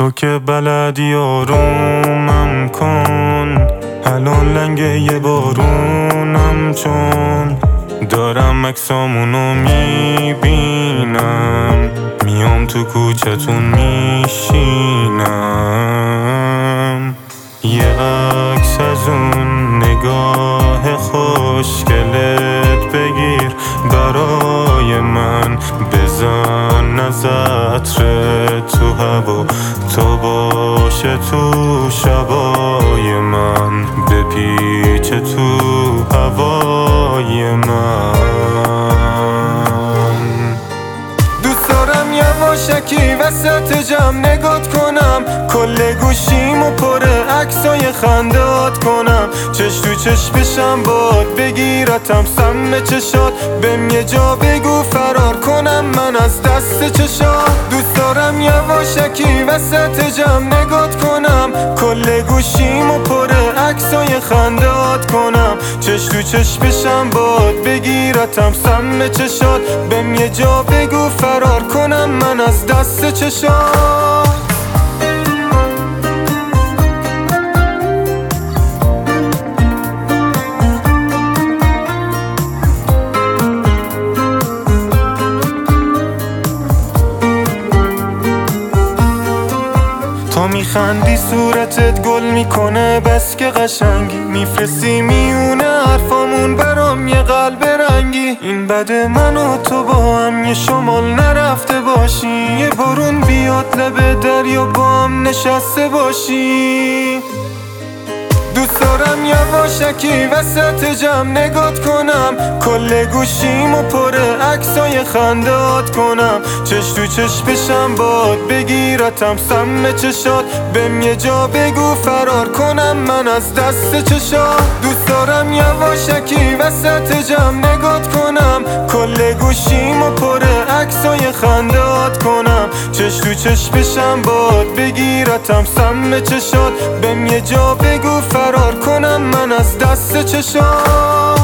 تو که بلدی آرومم کن، الان لنگ یه بارونم چون دارم عکسامونو میبینم، میام تو کوچتون میشینم. یه عکس از اون نگاه خوشگلت بگیر برای من، بزن از عطر تو هوا، تو باشه تو شبای من، بپیچه تو هوای من. دوست دارم یواشکی وسط جمع نگات کنم، کل گوشیمو پر عکسای خندات کنم، چش تو چش بشم باد بگیرتم سم چشات، بهم یه جا بگو فرار کنم من از دست چشات. دوست دارم یواشکی وسط جمع نگات کنم، کل گوشیمو پر عکسای خندات کنم، چش تو چش بشم باد بگیرتم سم چشات، بهم یه جا بگو فرار کنم من از دست چشات. تا میخندی صورتت گل میکنه بس که قشنگی، میفرستی میونه حرفامون برام یه قلب رنگی. این بده من و تو با هم یه شمال نرفته باشی، یه بارون بیاد لب دریا با هم نشسته باشی. دوست دارم یواشکی وسط جمع نگات کنم، کل گوشیمو پر عکسای خندات کنم، چش تو چش بشم باد بگیرتم سم چشات، بهم یه جا بگو فرار کنم من از دست چشات. دوست دارم یواشکی وسط جمع نگات کنم، کل گوشیمو پر عکسای خندات کنم، چش تو چش بشم باد بگیرتم سم چشات، بهم یه جا بگو فرار کنم من از دست چشات.